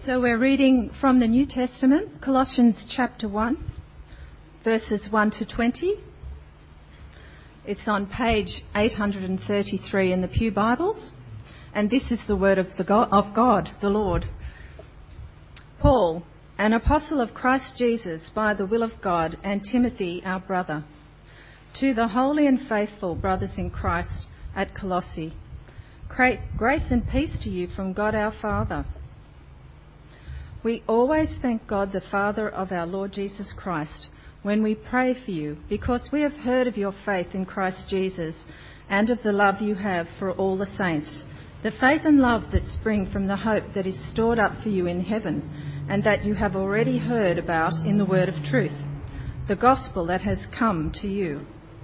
So we're reading from the New Testament, Colossians chapter 1, verses 1 to 20. It's on page 833 in the Pew Bibles, and this is the word of God, the Lord. Paul, an apostle of Christ Jesus by the will of God, and Timothy, our brother, to the holy and faithful brothers in Christ at Colossae, grace and peace to you from God our Father. We always thank God, the Father of our Lord Jesus Christ, when we pray for you, because we have heard of your faith in Christ Jesus and of the love you have for all the saints, the faith and love that spring from the hope that is stored up for you in heaven, and that you have already heard about in the word of truth, the gospel that has come to you.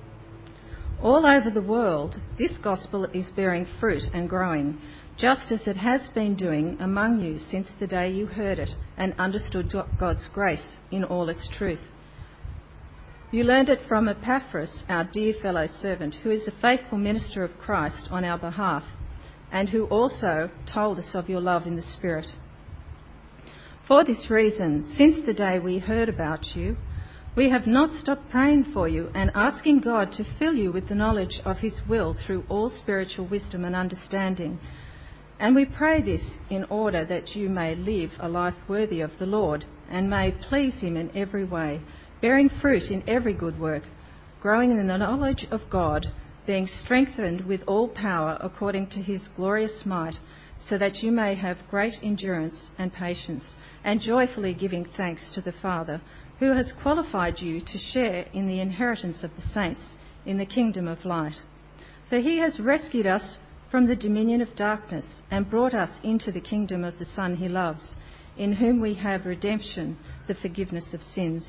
All over the world, this gospel is bearing fruit and growing, just as it has been doing among you since the day you heard it and understood God's grace in all its truth. You learned it from Epaphras, our dear fellow servant, who is a faithful minister of Christ on our behalf, and who also told us of your love in the Spirit. For this reason, since the day we heard about you, we have not stopped praying for you and asking God to fill you with the knowledge of his will through all spiritual wisdom and understanding. And we pray this in order that you may live a life worthy of the Lord and may please him in every way, bearing fruit in every good work, growing in the knowledge of God, being strengthened with all power according to his glorious might, so that you may have great endurance and patience, and joyfully giving thanks to the Father, who has qualified you to share in the inheritance of the saints in the kingdom of light. For he has rescued us from the dominion of darkness and brought us into the kingdom of the Son he loves, in whom we have redemption, the forgiveness of sins.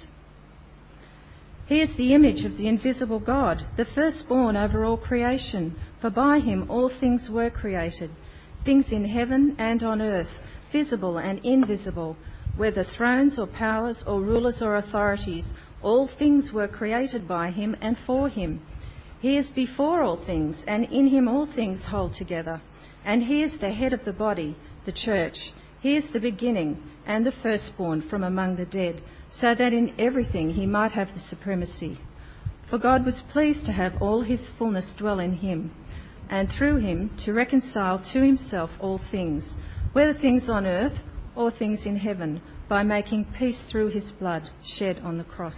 He is the image of the invisible God, the firstborn over all creation, for by him all things were created, things in heaven and on earth, visible and invisible, whether thrones or powers or rulers or authorities, all things were created by him and for him. He is before all things, and in him all things hold together. And he is the head of the body, the church. He is the beginning and the firstborn from among the dead, so that in everything he might have the supremacy. For God was pleased to have all his fullness dwell in him, and through him to reconcile to himself all things, whether things on earth or things in heaven, by making peace through his blood shed on the cross.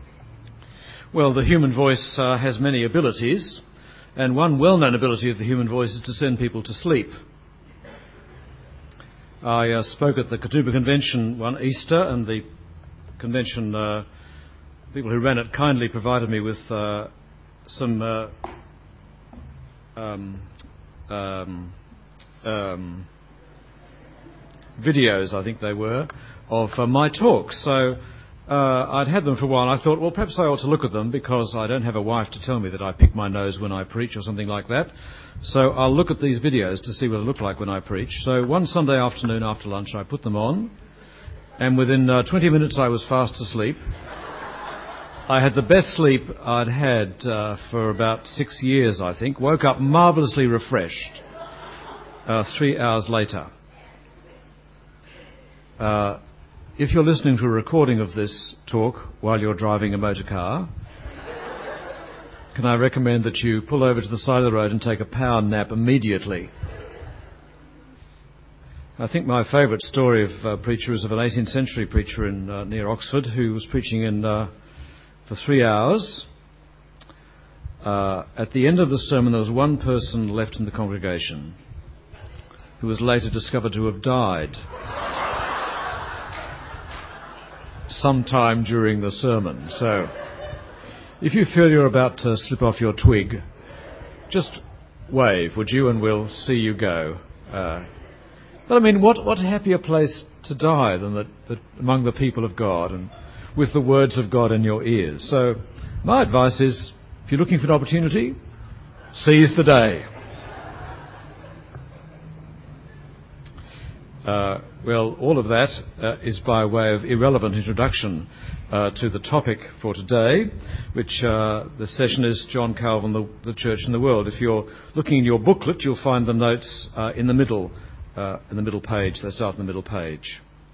Well, the human voice has many abilities, and one well-known ability of the human voice is to send people to sleep. I spoke at the Katoomba Convention one Easter, and the convention people who ran it kindly provided me with some videos, I think they were, of my talks. So I'd had them for a while, and I thought, well, perhaps I ought to look at them, because I don't have a wife to tell me that I pick my nose when I preach or something like that. So I'll look at these videos to see what I look like when I preach. So one Sunday afternoon after lunch, I put them on, and within 20 minutes I was fast asleep. I had the best sleep I'd had for about 6 years, I think. Woke up marvellously refreshed 3 hours later. If you're listening to a recording of this talk while you're driving a motor car, can I recommend that you pull over to the side of the road and take a power nap immediately? I think my favourite story of a preacher is of an 18th century preacher in near Oxford who was preaching for 3 hours. At the end of the sermon, there was one person left in the congregation who was later discovered to have died sometime during the sermon. So if you feel you're about to slip off your twig, just wave, would you, and we'll see you go. But I mean, what happier place to die than that among the people of God and with the words of God in your ears. So my advice is, if you're looking for an opportunity, seize the day. Well, all of that is by way of irrelevant introduction to the topic for today, which the session is John Calvin, the Church and the World. If you're looking in your booklet, you'll find the notes in the middle page. They start in the middle page.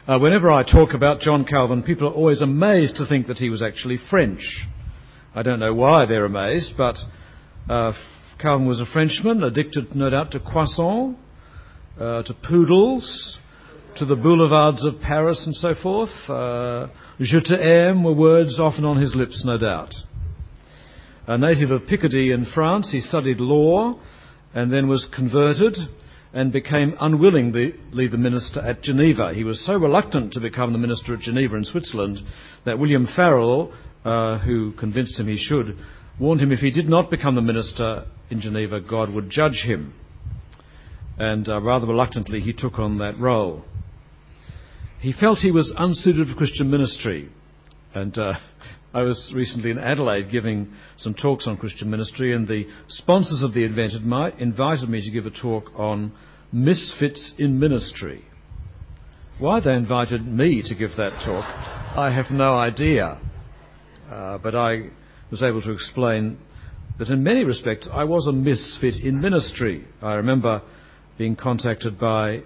Whenever I talk about John Calvin, people are always amazed to think that he was actually French. I don't know why they're amazed, but Calvin was a Frenchman, addicted no doubt to croissants, to poodles, to the boulevards of Paris and so forth. Je t'aime were words often on his lips, no doubt. A native of Picardy in France, he studied law and then was converted and became unwillingly the minister at Geneva. He was so reluctant to become the minister at Geneva in Switzerland that William Farel, who convinced him he should, warned him if he did not become the minister in Geneva, God would judge him. And rather reluctantly, he took on that role. He felt he was unsuited for Christian ministry. And I was recently in Adelaide giving some talks on Christian ministry, and the sponsors of the event invited me to give a talk on misfits in ministry. Why they invited me to give that talk, I have no idea. But I was able to explain that in many respects I was a misfit in ministry. I remember being contacted by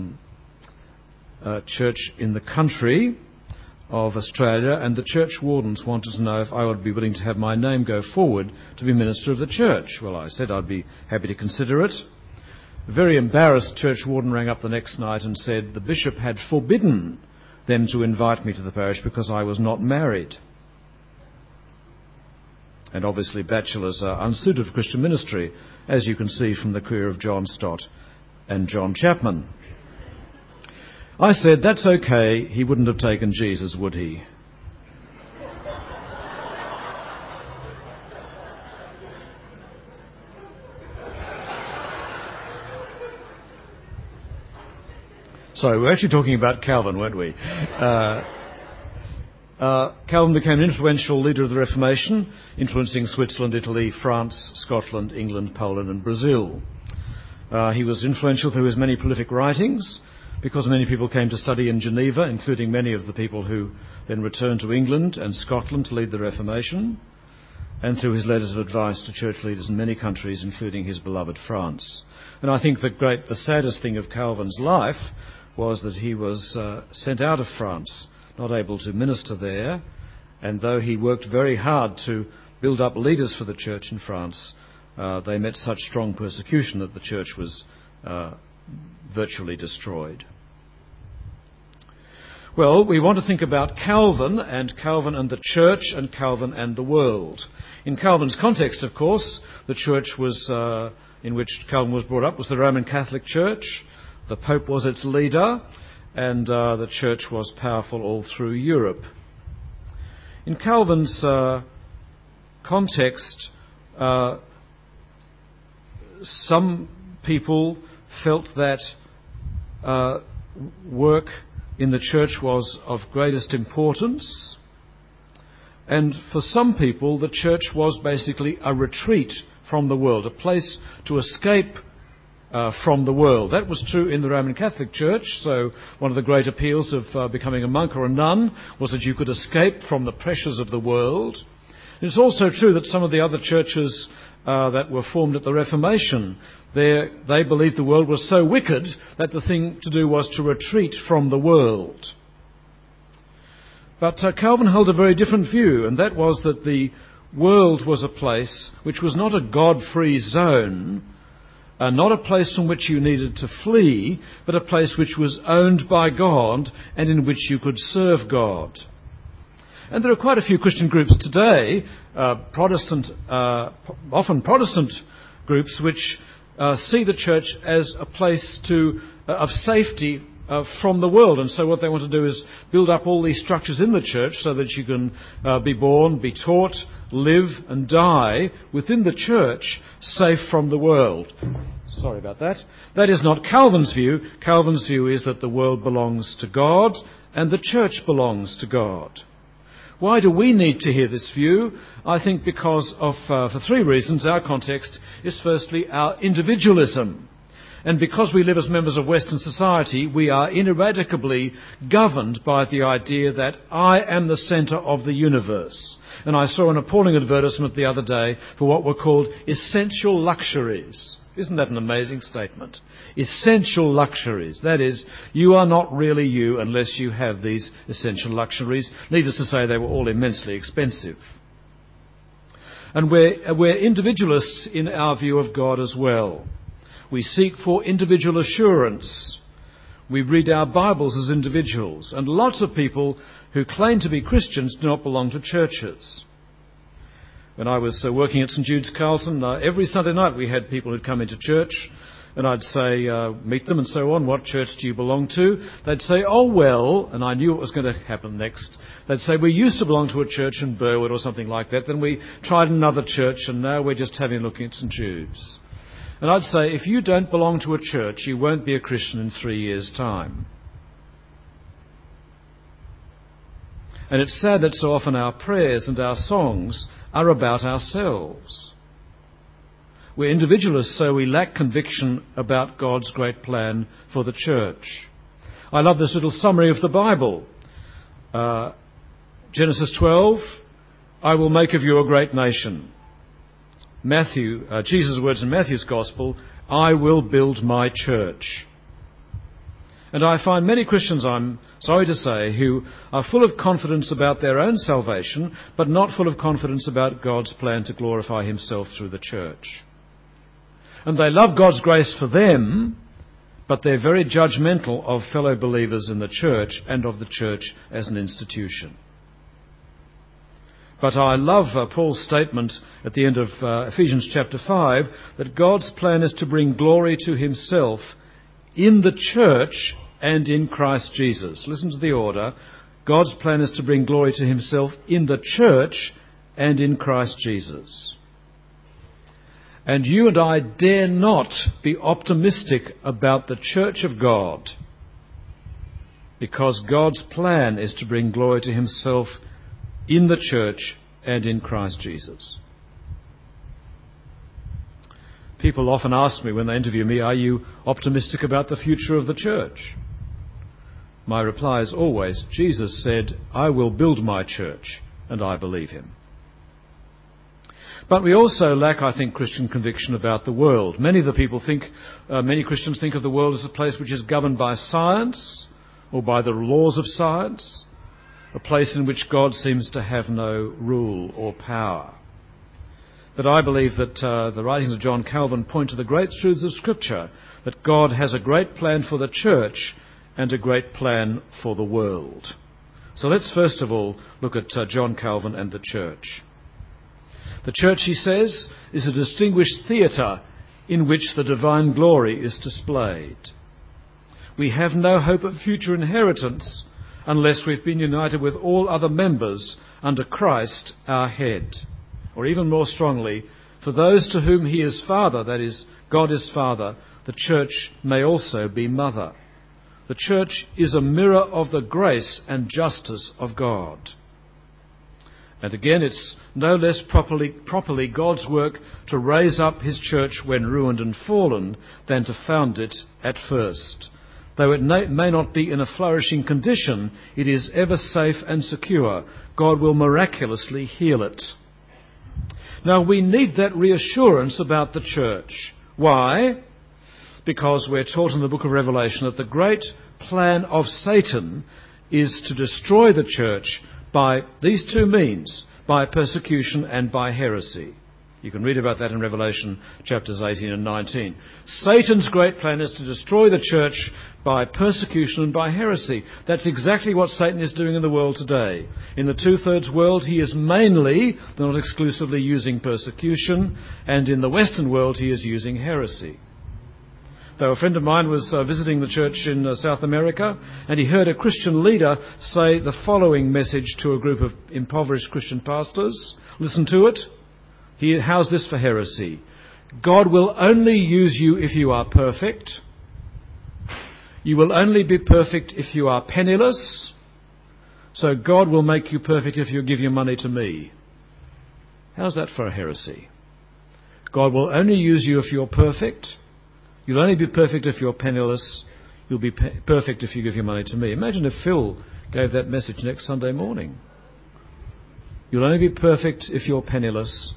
a church in the country of Australia, and the church wardens wanted to know if I would be willing to have my name go forward to be minister of the church. Well, I said I'd be happy to consider it. A very embarrassed church warden rang up the next night and said the bishop had forbidden them to invite me to the parish because I was not married. And obviously bachelors are unsuited for Christian ministry, as you can see from the career of John Stott and John Chapman. I said, that's okay, he wouldn't have taken Jesus, would he? Sorry, we're actually talking about Calvin, weren't we? Calvin became an influential leader of the Reformation, influencing Switzerland, Italy, France, Scotland, England, Poland and Brazil. He was influential through his many prolific writings, because many people came to study in Geneva, including many of the people who then returned to England and Scotland to lead the Reformation, and through his letters of advice to church leaders in many countries, including his beloved France. And I think the saddest thing of Calvin's life was that he was sent out of France, not able to minister there, and though he worked very hard to build up leaders for the church in France, they met such strong persecution that the church was virtually destroyed. Well, we want to think about Calvin and the church and Calvin and the world. In Calvin's context, of course, the church was in which Calvin was brought up was the Roman Catholic Church. The Pope was its leader, and the church was powerful all through Europe. In Calvin's context, some people felt that work in the church was of greatest importance, and for some people the church was basically a retreat from the world, a place to escape from the world. That was true in the Roman Catholic Church, so one of the great appeals of becoming a monk or a nun was that you could escape from the pressures of the world. It's also true that some of the other churches that were formed at the Reformation, they believed the world was so wicked that the thing to do was to retreat from the world. But Calvin held a very different view, and that was that the world was a place which was not a God-free zone, not a place from which you needed to flee, but a place which was owned by God and in which you could serve God. And there are quite a few Christian groups today, often Protestant groups, which see the church as a place of safety from the world. And so what they want to do is build up all these structures in the church so that you can be born, be taught, live and die within the church, safe from the world. Sorry about that. That is not Calvin's view. Calvin's view is that the world belongs to God and the church belongs to God. Why do we need to hear this view? I think because of, for three reasons. Our context is firstly our individualism. And because we live as members of Western society, we are ineradicably governed by the idea that I am the centre of the universe. And I saw an appalling advertisement the other day for what were called essential luxuries. Isn't that an amazing statement? Essential luxuries. That is, you are not really you unless you have these essential luxuries. Needless to say, they were all immensely expensive. And we're individualists in our view of God as well. We seek for individual assurance. We read our Bibles as individuals. And lots of people who claim to be Christians do not belong to churches. When I was working at St Jude's Carlton, every Sunday night we had people who'd come into church, and I'd say, meet them and so on, what church do you belong to? They'd say, oh well, and I knew what was going to happen next. They'd say, we used to belong to a church in Burwood or something like that, then we tried another church, and now we're just having a look at St Jude's. And I'd say, if you don't belong to a church, you won't be a Christian in 3 years' time. And it's sad that so often our prayers and our songs are about ourselves. We're individualists, so we lack conviction about God's great plan for the church. I love this little summary of the Bible. Genesis 12, I will make of you a great nation. Jesus' words in Matthew's Gospel, I will build my church. And I find many Christians, I'm sorry to say, who are full of confidence about their own salvation, but not full of confidence about God's plan to glorify himself through the church. And they love God's grace for them, but they're very judgmental of fellow believers in the church and of the church as an institution. But I love Paul's statement at the end of Ephesians chapter 5 that God's plan is to bring glory to himself in the church and in Christ Jesus. Listen to the order. God's plan is to bring glory to himself in the church and in Christ Jesus. And you and I dare not be optimistic about the church of God, because God's plan is to bring glory to himself in the church and in Christ Jesus. People often ask me when they interview me, are you optimistic about the future of the church? My reply is always, Jesus said, I will build my church, and I believe him. But we also lack, I think, Christian conviction about the world. Many Christians think of the world as a place which is governed by science or by the laws of science, a place in which God seems to have no rule or power. But I believe that the writings of John Calvin point to the great truths of Scripture, that God has a great plan for the church and a great plan for the world. So let's first of all look at John Calvin and the church. The church, he says, is a distinguished theatre in which the divine glory is displayed. We have no hope of future inheritance unless we've been united with all other members under Christ, our head. Or even more strongly, for those to whom he is Father, that is, God is Father, the church may also be mother. The church is a mirror of the grace and justice of God. And again, it's no less properly God's work to raise up his church when ruined and fallen than to found it at first. Though it may not be in a flourishing condition, it is ever safe and secure. God will miraculously heal it. Now, we need that reassurance about the church. Why? Because we're taught in the book of Revelation that the great plan of Satan is to destroy the church by these two means, by persecution and by heresy. You can read about that in Revelation chapters 18 and 19. Satan's great plan is to destroy the church by persecution and by heresy. That's exactly what Satan is doing in the world today. In the two-thirds world, he is mainly, though not exclusively, using persecution, and in the Western world, he is using heresy. Though a friend of mine was visiting the church in South America, and he heard a Christian leader say the following message to a group of impoverished Christian pastors. Listen to it. How's this for heresy? God will only use you if you are perfect. You will only be perfect if you are penniless. So God will make you perfect if you give your money to me. How's that for a heresy? God will only use you if you're perfect. You'll only be perfect if you're penniless. You'll be perfect if you give your money to me. Imagine if Phil gave that message next Sunday morning. You'll only be perfect if you're penniless.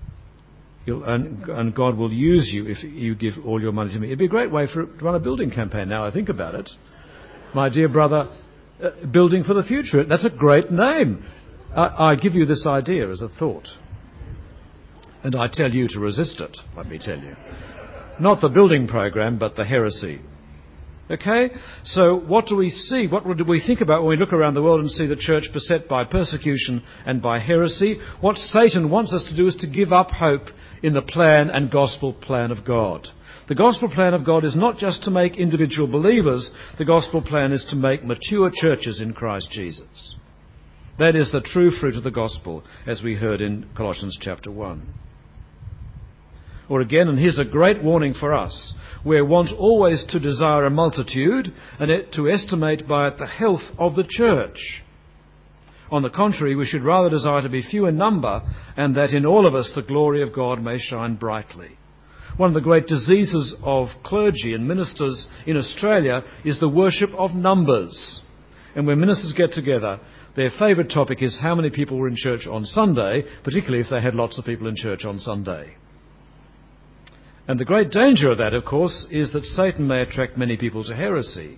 And God will use you if you give all your money to me. It'd be a great way to run a building campaign now I think about it. My dear brother, Building for the Future. That's a great name. I give you this idea as a thought. And I tell you to resist it, let me tell you. Not the building program, but the heresy. Okay? So what do we see? What do we think about when we look around the world and see the church beset by persecution and by heresy? What Satan wants us to do is to give up hope in the plan and gospel plan of God. The gospel plan of God is not just to make individual believers. The gospel plan is to make mature churches in Christ Jesus. That is the true fruit of the gospel, as we heard in Colossians chapter 1. Or again, and here's a great warning for us, we're wont always to desire a multitude and to estimate by it the health of the church. On the contrary, we should rather desire to be few in number, and that in all of us the glory of God may shine brightly. One of the great diseases of clergy and ministers in Australia is the worship of numbers. And when ministers get together, their favourite topic is how many people were in church on Sunday, particularly if they had lots of people in church on Sunday. And the great danger of that, of course, is that Satan may attract many people to heresy,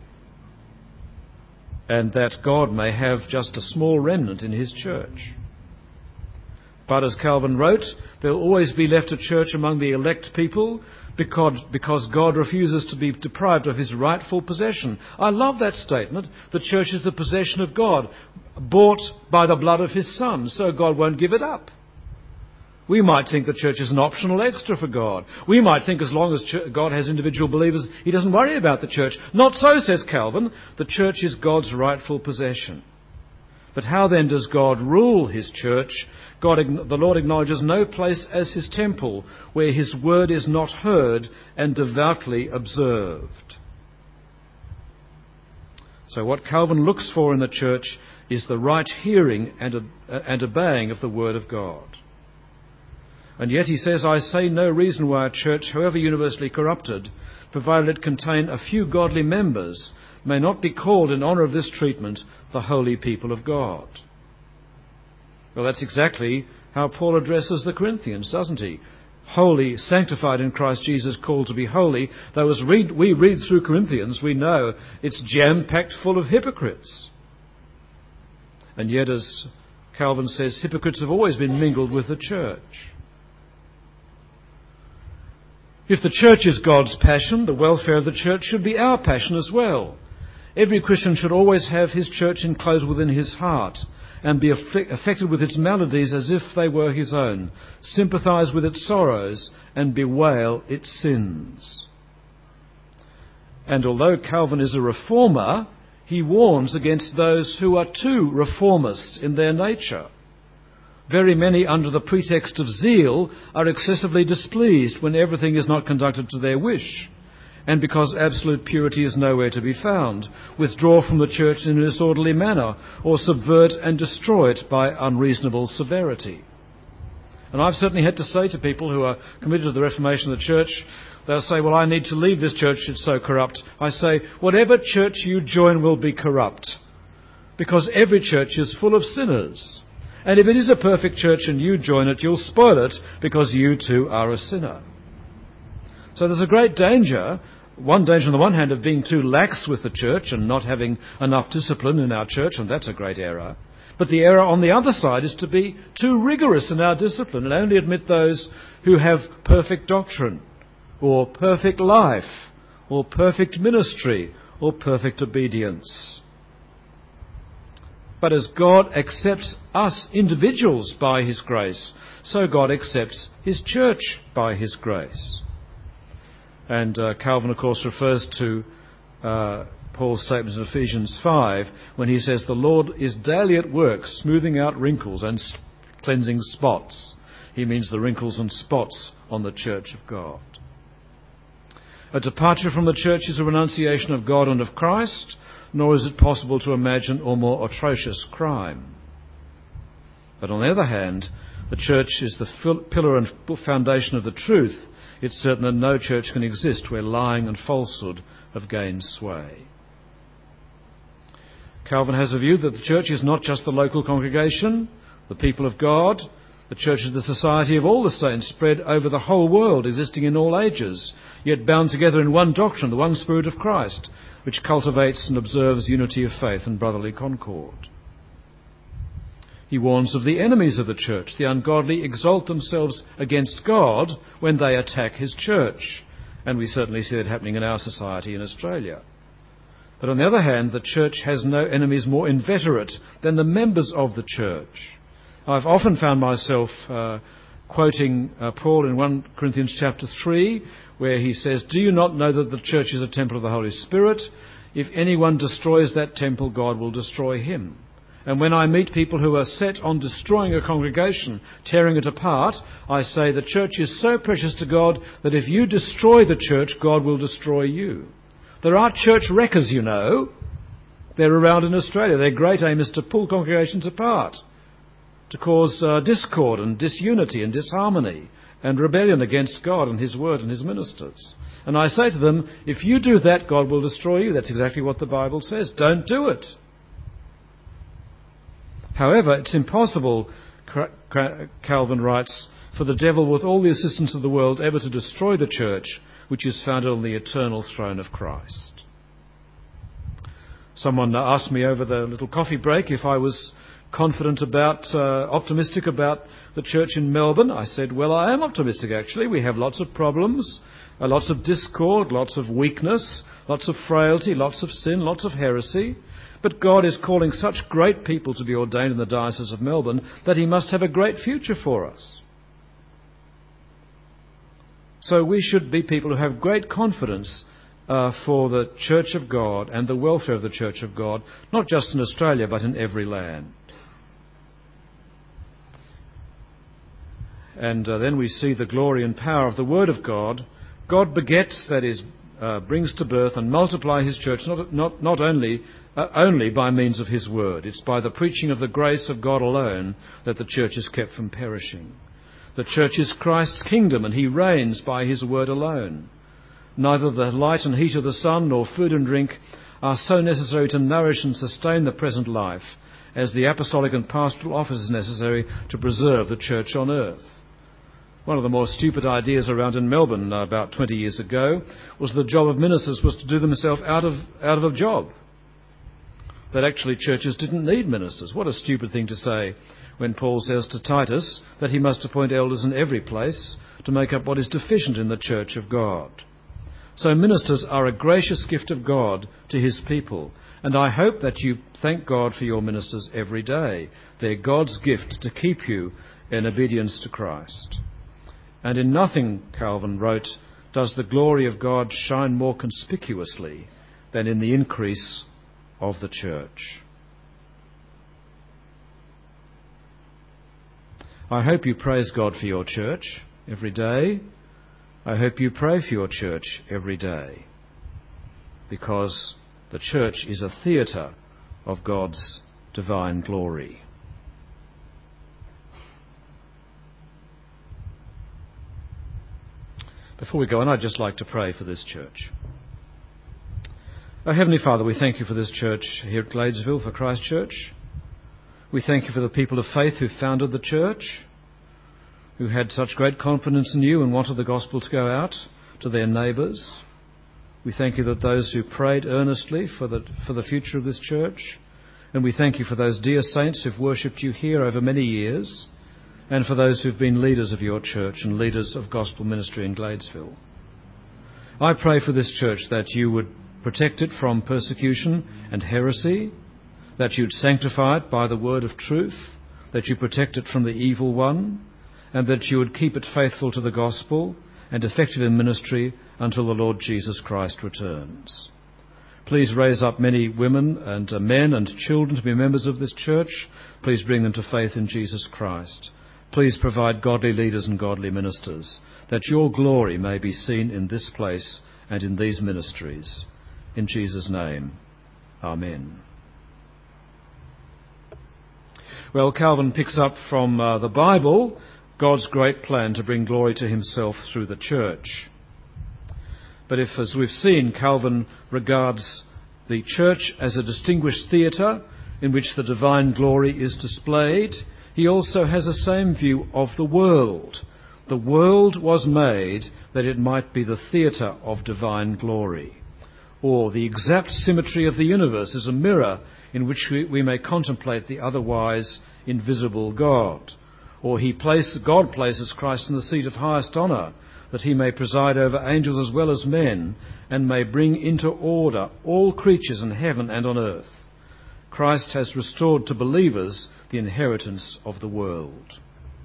and that God may have just a small remnant in his church. But as Calvin wrote, there'll always be left a church among the elect people because God refuses to be deprived of his rightful possession. I love that statement. The church is the possession of God, bought by the blood of his Son, so God won't give it up. We might think the church is an optional extra for God. We might think as long as God has individual believers, he doesn't worry about the church. Not so, says Calvin. The church is God's rightful possession. But how then does God rule his church? The Lord acknowledges no place as his temple where his word is not heard and devoutly observed. So what Calvin looks for in the church is the right hearing and obeying of the word of God. And yet he says, I say no reason why a church, however universally corrupted, provided it contain a few godly members, may not be called in honour of this treatment the holy people of God. Well, that's exactly how Paul addresses the Corinthians, doesn't he? Holy, sanctified in Christ Jesus, called to be holy. Though as we read through Corinthians, we know it's jam-packed full of hypocrites. And yet, as Calvin says, hypocrites have always been mingled with the church. If the church is God's passion, the welfare of the church should be our passion as well. Every Christian should always have his church enclosed within his heart and be affected with its maladies as if they were his own, sympathise with its sorrows and bewail its sins. And although Calvin is a reformer, he warns against those who are too reformist in their nature. Very many, under the pretext of zeal, are excessively displeased when everything is not conducted to their wish, and because absolute purity is nowhere to be found, withdraw from the church in a disorderly manner, or subvert and destroy it by unreasonable severity. And I've certainly had to say to people who are committed to the reformation of the church, they'll say, well, I need to leave this church, it's so corrupt. I say, whatever church you join will be corrupt, because every church is full of sinners. And if it is a perfect church and you join it, you'll spoil it because you too are a sinner. So there's a great danger, one danger on the one hand of being too lax with the church and not having enough discipline in our church, and that's a great error. But the error on the other side is to be too rigorous in our discipline and only admit those who have perfect doctrine, or perfect life, or perfect ministry, or perfect obedience. But as God accepts us individuals by his grace, so God accepts his church by his grace. And Calvin, of course, refers to Paul's statements in Ephesians 5 when he says, the Lord is daily at work, smoothing out wrinkles and cleansing spots. He means the wrinkles and spots on the church of God. A departure from the church is a renunciation of God and of Christ, nor is it possible to imagine a more atrocious crime. But on the other hand, the church is the pillar and foundation of the truth. it's certain that no church can exist where lying and falsehood have gained sway. Calvin has a view that the church is not just the local congregation, the people of God. The church is the society of all the saints spread over the whole world, existing in all ages, yet bound together in one doctrine, the one Spirit of Christ, which cultivates and observes unity of faith and brotherly concord. He warns of the enemies of the church. The ungodly exalt themselves against God when they attack his church. And we certainly see that happening in our society in Australia. But on the other hand, the church has no enemies more inveterate than the members of the church. I've often found myself quoting Paul in 1 Corinthians chapter 3, where he says, "Do you not know that the church is a temple of the Holy Spirit? If anyone destroys that temple, God will destroy him." And when I meet people who are set on destroying a congregation, tearing it apart, I say the church is so precious to God that if you destroy the church, God will destroy you. There are church wreckers, you know. They're around in Australia. Their great aim is to pull congregations apart, to cause discord and disunity and disharmony and rebellion against God and his word and his ministers. And I say to them, if you do that, God will destroy you. That's exactly what the Bible says. Don't do it. However, it's impossible, Calvin writes, for the devil, with all the assistance of the world, ever to destroy the church, which is founded on the eternal throne of Christ. Someone asked me over the little coffee break if I was optimistic about the church in Melbourne. I said, well, I am optimistic actually. We have lots of problems, lots of discord, lots of weakness, lots of frailty, lots of sin, lots of heresy. But God is calling such great people to be ordained in the Diocese of Melbourne that he must have a great future for us. So we should be people who have great confidence for the Church of God and the welfare of the Church of God, not just in Australia but in every land. And then we see the glory and power of the Word of God. God begets, that is, brings to birth and multiply his church, not only by means of his word. It's by the preaching of the grace of God alone that the church is kept from perishing. The church is Christ's kingdom, and he reigns by his word alone. Neither the light and heat of the sun nor food and drink are so necessary to nourish and sustain the present life as the apostolic and pastoral office is necessary to preserve the church on earth. One of the more stupid ideas around in Melbourne about 20 years ago was the job of ministers was to do themselves out of a job. That actually churches didn't need ministers. What a stupid thing to say when Paul says to Titus that he must appoint elders in every place to make up what is deficient in the church of God. So ministers are a gracious gift of God to his people, and I hope that you thank God for your ministers every day. They're God's gift to keep you in obedience to Christ. And in nothing, Calvin wrote, does the glory of God shine more conspicuously than in the increase of the church. I hope you praise God for your church every day. I hope you pray for your church every day, because the church is a theatre of God's divine glory. Before we go on, I'd just like to pray for this church. Our Heavenly Father, we thank you for this church here at Gladesville, for Christ Church. We thank you for the people of faith who founded the church, who had such great confidence in you and wanted the gospel to go out to their neighbours. We thank you that those who prayed earnestly for the future of this church, and we thank you for those dear saints who've worshipped you here over many years, and for those who've been leaders of your church and leaders of gospel ministry in Gladesville. I pray for this church that you would protect it from persecution and heresy, that you'd sanctify it by the word of truth, that you protect it from the evil one, and that you would keep it faithful to the gospel and effective in ministry until the Lord Jesus Christ returns. Please raise up many women and men and children to be members of this church. Please bring them to faith in Jesus Christ. Please provide godly leaders and godly ministers, that your glory may be seen in this place and in these ministries. In Jesus' name, amen. Well, Calvin picks up from the Bible God's great plan to bring glory to himself through the church. But if, as we've seen, Calvin regards the church as a distinguished theatre in which the divine glory is displayed, he also has the same view of the world. The world was made that it might be the theatre of divine glory. Or the exact symmetry of the universe is a mirror in which we may contemplate the otherwise invisible God. Or God places Christ in the seat of highest honour, that he may preside over angels as well as men, and may bring into order all creatures in heaven and on earth. Christ has restored to believers the inheritance of the world.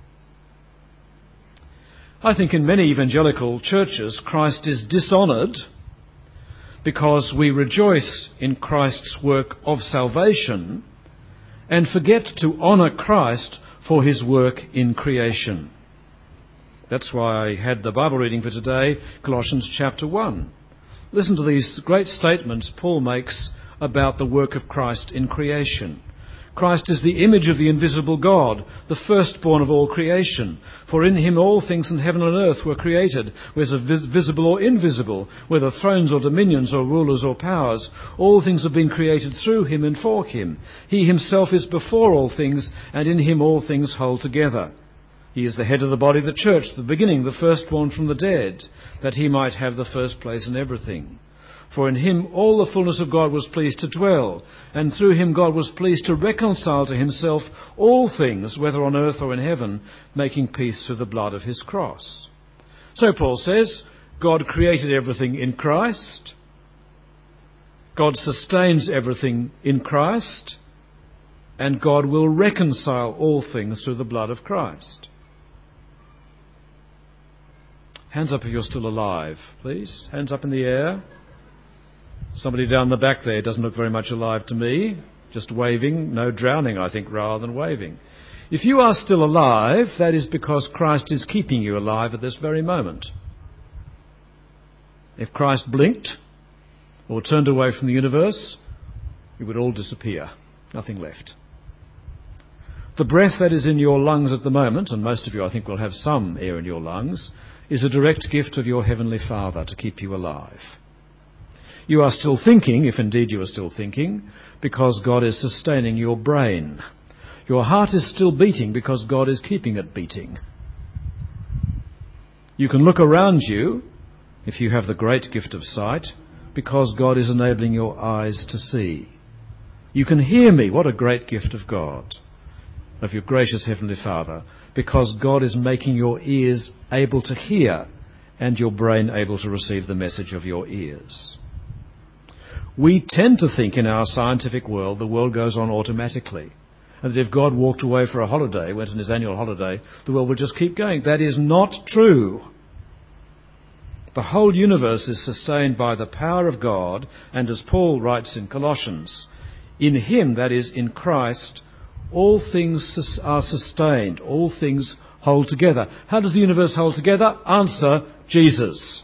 I think in many evangelical churches, Christ is dishonoured because we rejoice in Christ's work of salvation and forget to honour Christ for his work in creation. That's why I had the Bible reading for today, Colossians chapter 1. Listen to these great statements Paul makes about the work of Christ in creation. Christ is the image of the invisible God, the firstborn of all creation. For in him all things in heaven and earth were created, whether visible or invisible, whether thrones or dominions or rulers or powers. All things have been created through him and for him. He himself is before all things, and in him all things hold together. He is the head of the body of the church, the beginning, the firstborn from the dead, that he might have the first place in everything. For in him all the fullness of God was pleased to dwell, and through him God was pleased to reconcile to himself all things, whether on earth or in heaven, making peace through the blood of his cross. So Paul says, God created everything in Christ. God sustains everything in Christ. And God will reconcile all things through the blood of Christ. Hands up if you're still alive, please. Hands up in the air. Somebody down the back there doesn't look very much alive to me. Just waving. No, drowning, I think, rather than waving. If you are still alive, that is because Christ is keeping you alive at this very moment. If Christ blinked or turned away from the universe, you would all disappear. Nothing left. The breath that is in your lungs at the moment, and most of you I think will have some air in your lungs, is a direct gift of your Heavenly Father to keep you alive. You are still thinking, if indeed you are still thinking, because God is sustaining your brain. Your heart is still beating because God is keeping it beating. You can look around you, if you have the great gift of sight, because God is enabling your eyes to see. You can hear me, what a great gift of God, of your gracious Heavenly Father, because God is making your ears able to hear and your brain able to receive the message of your ears. We tend to think in our scientific world the world goes on automatically, and that if God walked away for a holiday, went on his annual holiday, the world would just keep going. That is not true. The whole universe is sustained by the power of God, and as Paul writes in Colossians, in him, that is, in Christ, all things are sustained, all things hold together. How does the universe hold together? Answer, Jesus.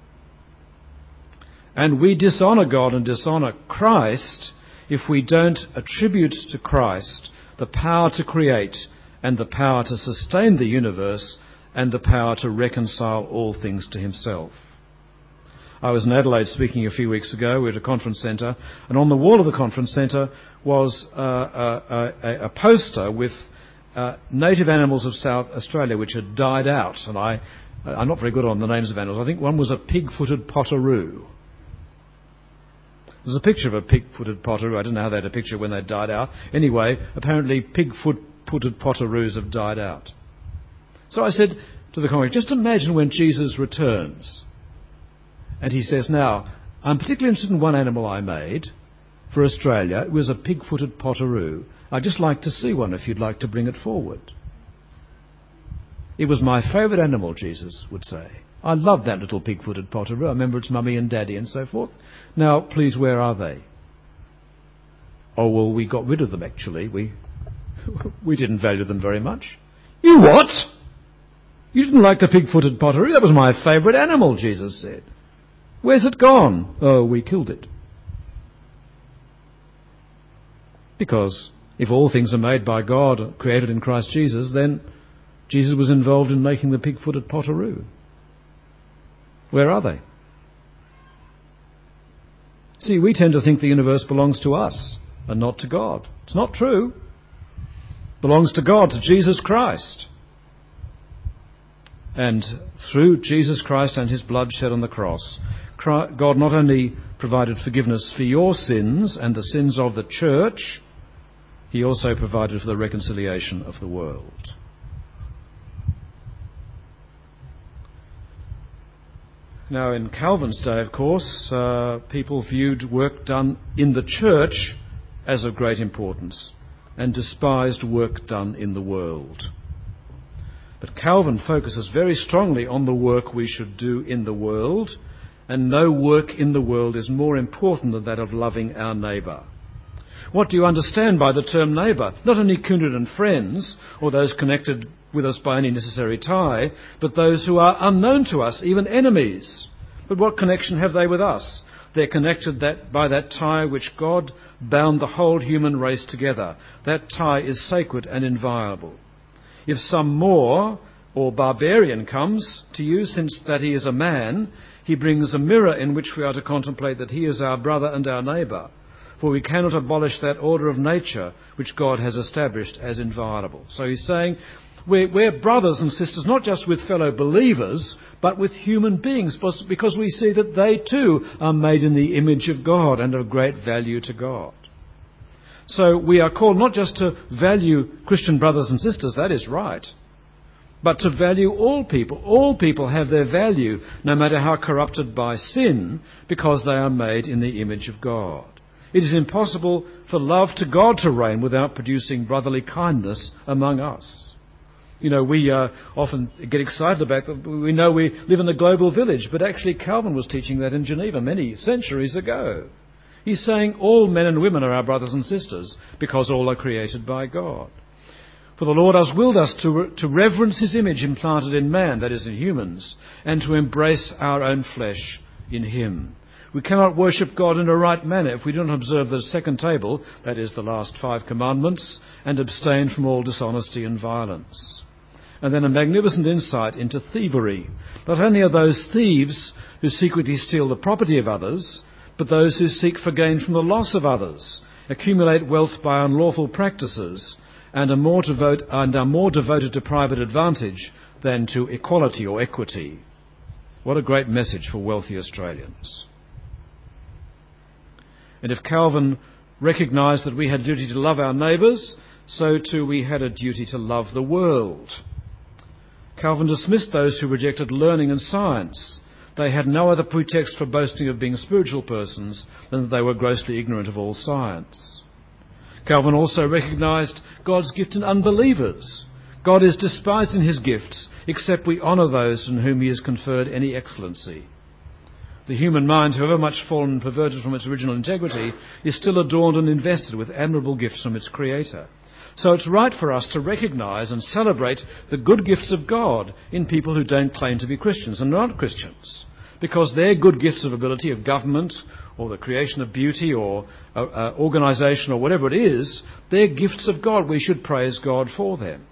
And we dishonour God and dishonour Christ if we don't attribute to Christ the power to create and the power to sustain the universe and the power to reconcile all things to himself. I was in Adelaide speaking a few weeks ago. We were at a conference centre, and on the wall of the conference centre was a poster with native animals of South Australia which had died out. And I'm not very good on the names of animals. I think one was a pig-footed potteroo. There's a picture of a pig-footed potteroo. I don't know how they had a picture when they died out. Anyway, apparently pig-footed potteroos have died out. So I said to the congregation, just imagine when Jesus returns. And he says, now, I'm particularly interested in one animal I made for Australia. It was a pig-footed potteroo. I'd just like to see one if you'd like to bring it forward. It was my favourite animal, Jesus would say. I loved that little pig-footed potteroo. I remember its mummy and daddy and so forth. Now, please, where are they? Oh, well, we got rid of them, actually. We didn't value them very much. You what? You didn't like the pig-footed potteroo? That was my favourite animal, Jesus said. Where's it gone? Oh, we killed it. Because if all things are made by God, created in Christ Jesus, then Jesus was involved in making the pig-footed potteroo. Where are they? See, we tend to think the universe belongs to us and not to God. It's not true. It belongs to God, to Jesus Christ. And through Jesus Christ and his blood shed on the cross, God not only provided forgiveness for your sins and the sins of the church, he also provided for the reconciliation of the world. Now, in Calvin's day, of course, people viewed work done in the church as of great importance and despised work done in the world. But Calvin focuses very strongly on the work we should do in the world, and no work in the world is more important than that of loving our neighbour. What do you understand by the term neighbour? Not only kindred and friends, or those connected with us by any necessary tie, but those who are unknown to us, even enemies. But what connection have they with us? They're connected by that tie which God bound the whole human race together. That tie is sacred and inviolable. If some Moor or barbarian comes to you, since that he is a man, he brings a mirror in which we are to contemplate that he is our brother and our neighbour. For we cannot abolish that order of nature which God has established as inviolable. So he's saying we're brothers and sisters, not just with fellow believers, but with human beings, because we see that they too are made in the image of God and of great value to God. So we are called not just to value Christian brothers and sisters, that is right, but to value all people. All people have their value, no matter how corrupted by sin, because they are made in the image of God. It is impossible for love to God to reign without producing brotherly kindness among us. You know, we often get excited about that. We know we live in a global village, but actually Calvin was teaching that in Geneva many centuries ago. He's saying all men and women are our brothers and sisters because all are created by God. For the Lord has willed us to reverence his image implanted in man, that is in humans, and to embrace our own flesh in him. We cannot worship God in a right manner if we do not observe the second table, that is the last 5 commandments, and abstain from all dishonesty and violence. And then a magnificent insight into thievery. Not only are those thieves who secretly steal the property of others, but those who seek for gain from the loss of others, accumulate wealth by unlawful practices, and are more devoted to private advantage than to equality or equity. What a great message for wealthy Australians. And if Calvin recognised that we had a duty to love our neighbours, so too we had a duty to love the world. Calvin dismissed those who rejected learning and science. They had no other pretext for boasting of being spiritual persons than that they were grossly ignorant of all science. Calvin also recognised God's gift in unbelievers. God is despised in his gifts, except we honour those in whom he has conferred any excellency. The human mind, however much fallen and perverted from its original integrity, is still adorned and invested with admirable gifts from its Creator. So it's right for us to recognise and celebrate the good gifts of God in people who don't claim to be Christians and are not Christians, because their good gifts of ability, of government, or the creation of beauty, or organisation, or whatever it is, they're gifts of God. We should praise God for them.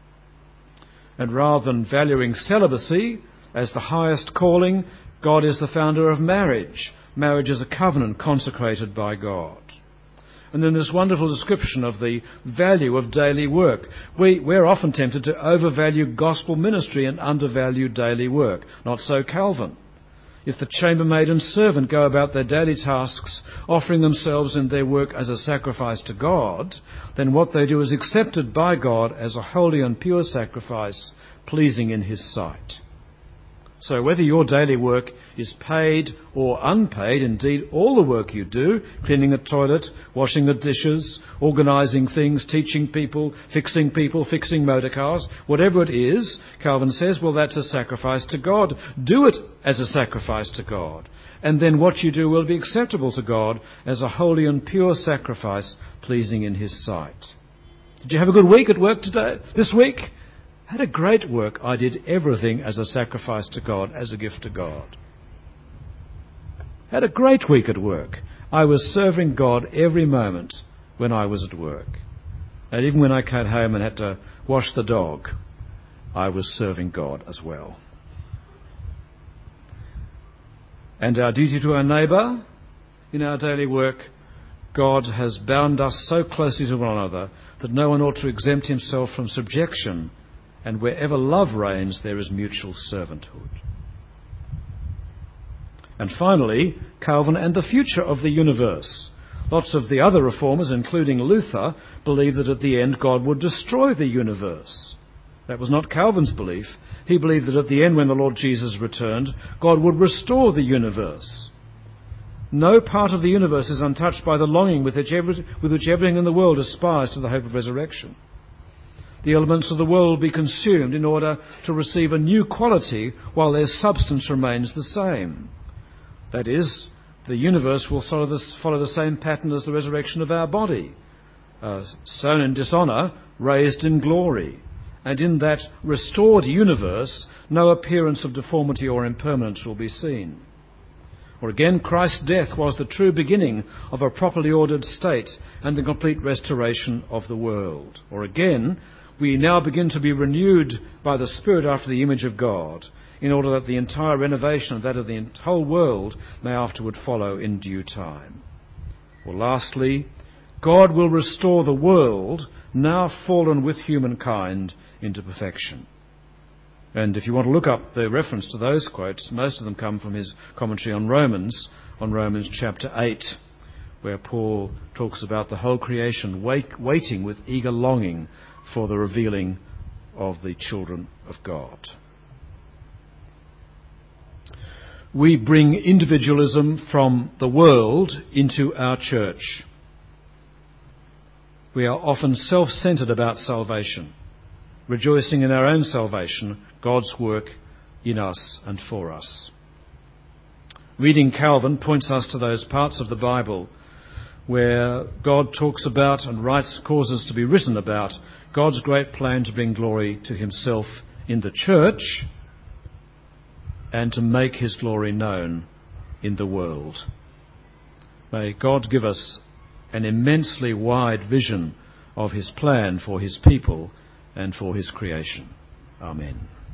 And rather than valuing celibacy as the highest calling, God is the founder of marriage. Marriage is a covenant consecrated by God. And then this wonderful description of the value of daily work. We're often tempted to overvalue gospel ministry and undervalue daily work. Not so Calvin. If the chambermaid and servant go about their daily tasks, offering themselves and their work as a sacrifice to God, then what they do is accepted by God as a holy and pure sacrifice, pleasing in his sight. So whether your daily work is paid or unpaid, indeed all the work you do, cleaning a toilet, washing the dishes, organising things, teaching people, fixing motor cars, whatever it is, Calvin says, well, that's a sacrifice to God. Do it as a sacrifice to God. And then what you do will be acceptable to God as a holy and pure sacrifice, pleasing in his sight. Did you have a good week at work this week? Had a great work. I did everything as a sacrifice to God, as a gift to God. Had a great week at work. I was serving God every moment when I was at work. And even when I came home and had to wash the dog, I was serving God as well. And our duty to our neighbour in our daily work, God has bound us so closely to one another that no one ought to exempt himself from subjection, and wherever love reigns, there is mutual servanthood. And finally, Calvin and the future of the universe. Lots of the other reformers, including Luther, believed that at the end God would destroy the universe. That was not Calvin's belief. He believed that at the end, when the Lord Jesus returned, God would restore the universe. No part of the universe is untouched by the longing with which everything in the world aspires to the hope of resurrection. The elements of the world will be consumed in order to receive a new quality while their substance remains the same. That is, the universe will follow the same pattern as the resurrection of our body. Sown in dishonour, raised in glory. And in that restored universe, no appearance of deformity or impermanence will be seen. Or again, Christ's death was the true beginning of a properly ordered state and the complete restoration of the world. Or again, we now begin to be renewed by the Spirit after the image of God, in order that the entire renovation of that of the whole world may afterward follow in due time. Or lastly, God will restore the world, now fallen with humankind, into perfection. And if you want to look up the reference to those quotes, most of them come from his commentary on Romans chapter 8, where Paul talks about the whole creation waiting with eager longing for the revealing of the children of God. We bring individualism from the world into our church. We are often self-centred about salvation, rejoicing in our own salvation, God's work in us and for us. Reading Calvin points us to those parts of the Bible where God talks about and writes causes to be written about God's great plan to bring glory to himself in the church and to make his glory known in the world. May God give us an immensely wide vision of his plan for his people and for his creation. Amen.